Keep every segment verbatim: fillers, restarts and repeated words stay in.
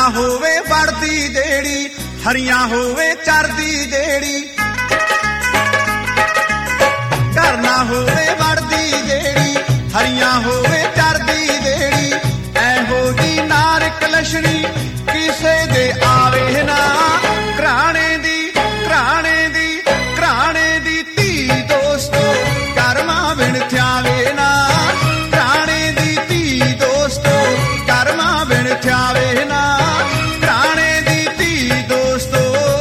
ਨਾ ਹੋਵੇ ਵੜਦੀ ਜਿਹੜੀ, ਹਰੀਆਂ ਹੋਵੇ ਚਰਦੀ ਜਿਹੜੀ। ਘਰ ਨਾ ਹੋਵੇ ਵੜਦੀ ਜਿਹੜੀ, ਹਰੀਆਂ ਹੋਵੇ ਚਰਦੀ ਜਿਹੜੀ। ਇਹੋ ਜੀ ਨਾਰਕ ਲਛਣੀ ਕਿਸੇ ਦੇ ਆਵੇ ਨਾ। ਘਰਾਣੇ ਦੀ ਘਰਾਣੇ ਦੀ ਘਰਾਣੇ ਦੀ ਧੀ ਦੋਸਤੋ ਕਰਮਾਂ ਬਿਨ ਥਿਆਵੇ ਨਾ। ਘਰਾਣੇ ਦੀ ਧੀ ਦੋਸਤੋ ਕਰਮਾਂ ਬਿਨ ਥਿਆਵੇ ਨਾ। ਘਰਾਣੇ ਦੀ ਧੀ ਦੋਸਤੋ।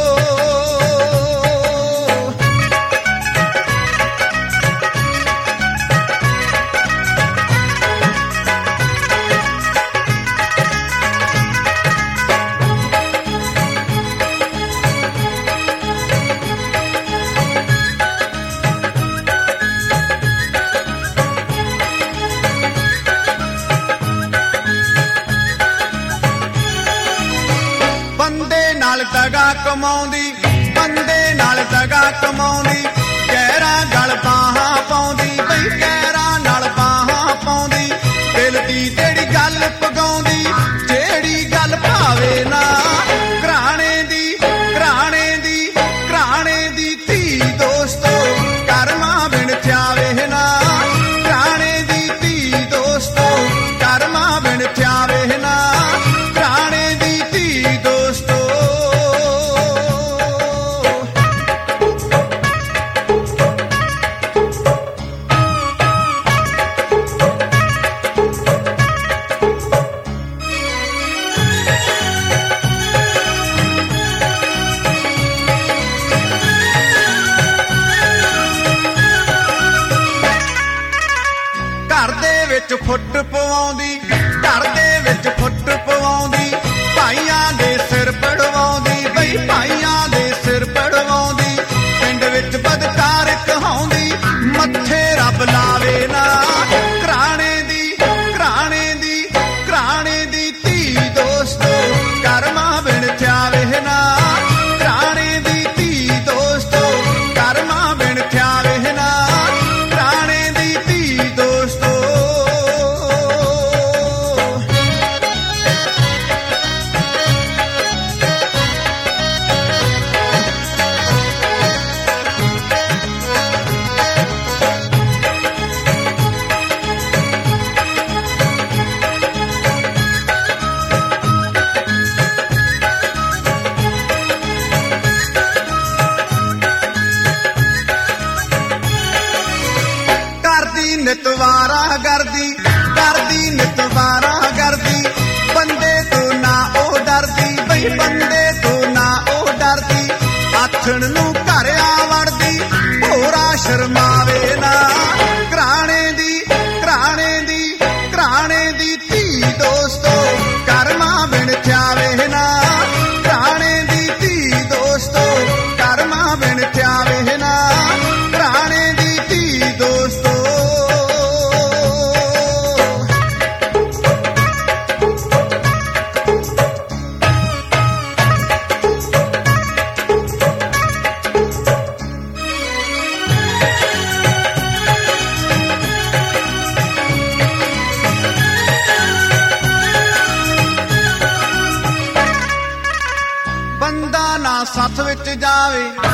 ਬੰਦੇ ਨਾਲ ਦਗਾ ਕਮਾਉਂਦੀ, ਬੰਦੇ ਨਾਲ ਦਗਾ ਕਮਾਉਂਦੀ। ਕਹਿਰਾਂ ਗਲ ਬਾਹਾਂ ਪਾਉਂਦੀ ਬਈ, ਕਹਿਰਾਂ ਨਾਲ ਬਾਹਾਂ ਪਾਉਂਦੀ। ਦਿਲ ਦੀ ਜਿਹੜੀ ਗੱਲ ਪਗਾਉਂਦੀ, ਜਿਹੜੀ ਗੱਲ ਭਾਵੇ ਨਾ। ਘਰਾਣੇ ਦੀ ਘਰਾਣੇ ਦੀ ਘਰਾਣੇ ਦੀ ਧੀ ਦੋਸਤੋ ਕਰਮਾਂ ਬਿਨ ਥਿਆਵੇ ਨਾ। ਘਰਾਣੇ ਦੀ ਧੀ ਦੋਸਤੋ ਕਰਮਾਂ ਬਿਨ ਥਿਆਵੇ ਨਾ। ਘਰਾਣੇ ਦੀ ਧੀ ਦੋਸਤੋ। ਘਰ ਦੇ ਵਿੱਚ ਫੁੱਟ ਪਵਾਉਂਦੀ, ਘਰ ਦੇ ਵਿੱਚ ਫੁੱਟ ਪਵਾਉਂਦੀ। ਭਾਈਆਂ ਦੇ ਸਿਰ ਪੜਵਾਉਂਦੀ ਬਈ, ਭਾਈਆਂ ਦੇ ਸਿਰ ਪੜਵਾਉਂਦੀ। ਪਿੰਡ ਵਿੱਚ ਬਦਕਾਰ ਕਹਾਉਂਦੀ, ਮੱਥੇ ਰੱਬ ਲਾਵੇ ਨਾ। ਘਰਾਣੇ ਦੀ ਘਰਾਣੇ ਦੀ ਘਰਾਣੇ ਦੀ ਧੀ ਦੋਸਤੋ ਕਰਮਾਂ ਬਿਨ ਥਿਆਵੇ ਨਾ। ਘਰਾਣੇ ਦੀ ਧੀ ਦੋਸਤੋ ਕਰਮਾਂ ਬਿਨ ਥਿਆਵੇ ਨਾ। ਘਰਾਣੇ ਦੀ ਧੀ ਦੋਸਤੋ। ਕਰਦੀ ਨਿਤਵਾਰਾ ਕਰਦੀ, ਕਰਦੀ ਨਿਤਵਾਰਾ ਕਰਦੀ। ਬੰਦੇ ਤੋਂ ਨਾ ਉਹ ਡਰਦੀ ਬਈ, ਬੰਦੇ ਤੋਂ ਨਾ ਉਹ ਡਰਦੀ। ਆਥਣ ਨੂੰ ਘਰ ਆ ਵੜਦੀ, ਭੋਰਾ ਸ਼ਰਮਾਵੇ ਨਾ। ਘਰਾਣੇ ਦੀ ਘਰਾਣੇ ਦੀ ਘਰਾਣੇ ਦੀ ਧੀ ਦੋਸਤੋ ਕਰਮਾਂ ਬਿਨ ਥਿਆਵੇ ਨਾ। ਘਰਾਣੇ ਦੀ ਧੀ ਦੋਸਤੋ ਕਰਮਾਂ ਬਿਨ ਥਿਆਵੇ ਨਾ। ਘਰਾਣੇ ਦੀ ਧੀ ਦੋਸਤੋ। ਬੰਦਾ ਨਾ ਸੱਥ ਵਿੱਚ ਜਾਵੇ,